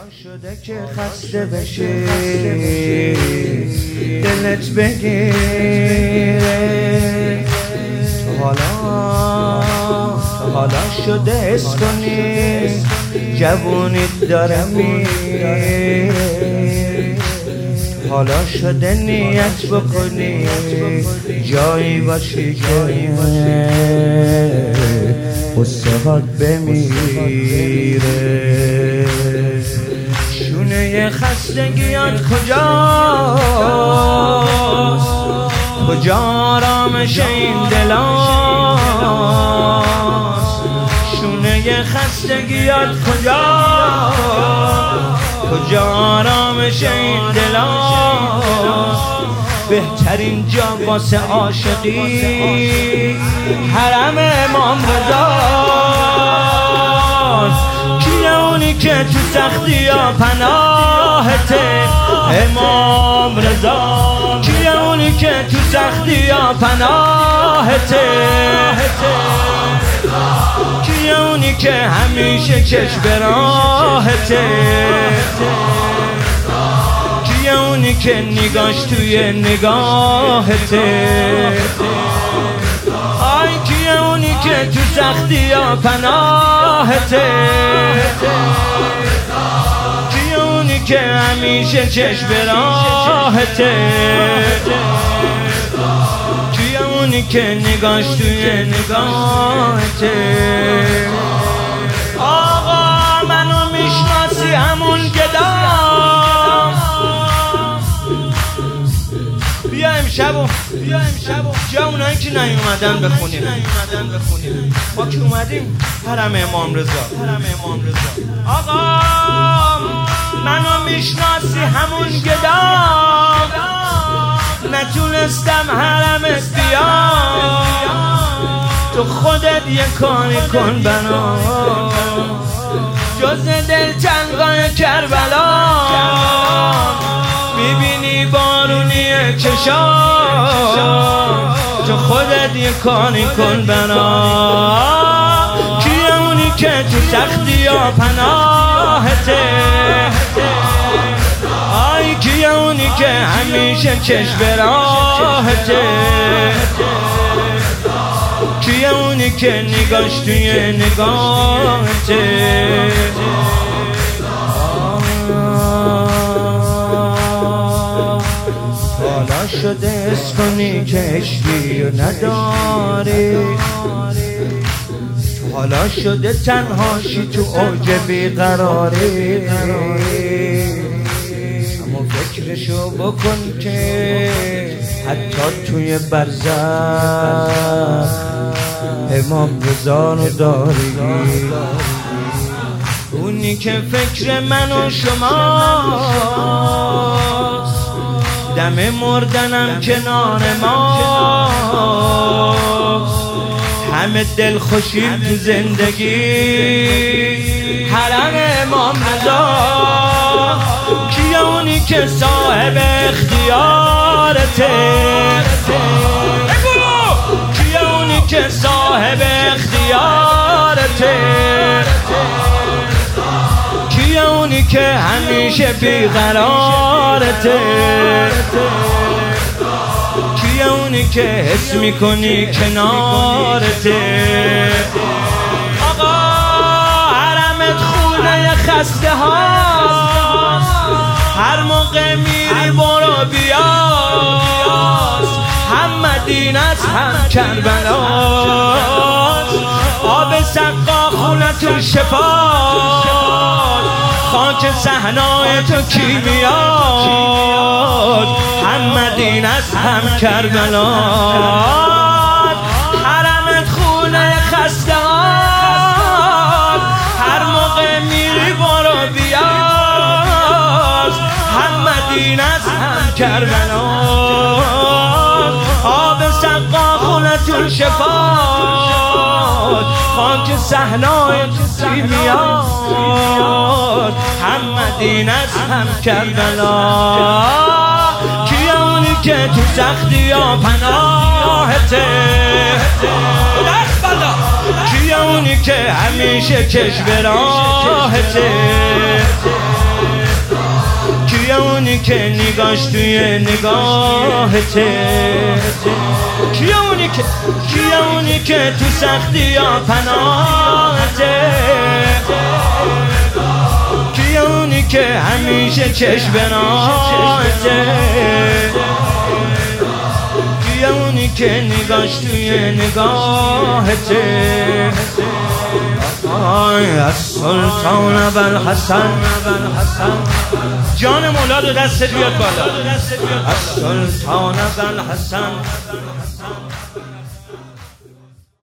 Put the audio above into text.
شده که خسته بشی دلت بگیره حالا شده حس کنی جوونیت داره میره حالا شده نیت بکنی جایی باشی که قصه‌هات بمیره شونه خستگیات کجاست کجا آرامش این دلاست شونه خستگیات کجا آرامش این دلاست بهترین جا واسه عاشقی حرم امام رضاست کیه اونی که تو سختی ها پناهته امام رضا کیه اونی که تو سختی ها پناهته کیه اونی که همیشه چشم به راهته کیه اونی که نگاش توی نگاهته آی کیه اونی که تو سختی ها پناهته کیه اونی که همیشه چشم به راهته کیه اونی که نگاش توی نگاهته آقا منو میشناسی همون گدام بیا امشبو جا اونایی که نیومدن بخونیم ما که اومدیم حرم امام رضا آقا منو میشناسی همون گدام نتونستم حرمت بیام تو خودت یه کاری کن بنا جز دل تنگای کربلا میبینی بارونی چشام تو خودت یه کاری کن بنا کیه اونی که تو سختی ها پناهته آی کیه اونی که همیشه چشم به راهته کیه اونی که نگاش توی نگاهته حالا شده حس کنی که عشقی و نداری حالا شده تنهاشی تو اوج بیقراری اما فکرشو بکن که حتی توی برزخ امام رضا رو داری اونی که فکر من و شماست دم مردنم کنار ماست همه دل خوشیم تو زندگی حرم امام رضا کیه اونی که صاحب اختیارته کیه اونی که صاحب اختیارته کیه اونی که همیشه بیقرارته کیه اونی که حس میکنی کنارته آقا حرمت خونه خسته ها هر موقع میری برو بیاس هم مدینه هم کربلاس آب سقا خونتون شفاست خاک صحنای تو کیمیات هم مدینه هم کربلاس حرمت خونه خسته هر موقع میری برو بیاس هم مدینه هم کربلاس آب سقا خونتون شفاست خاک صحنای کیمیات هم مدینه هم کربلا کیه اونی که تو سختی ها پناهته کیه اونی که همیشه چشم به راهته که نگاش توی نگاهته؟ کیه اونی که تو سختی ها پناهته؟ کیه اونی که همیشه چشم بناهته؟ کیه اونی که نگاش توی نگاهته؟ از سلطان ابوالحسن جان مولا رو دست بیاد بالا. از سلطان ابوالحسن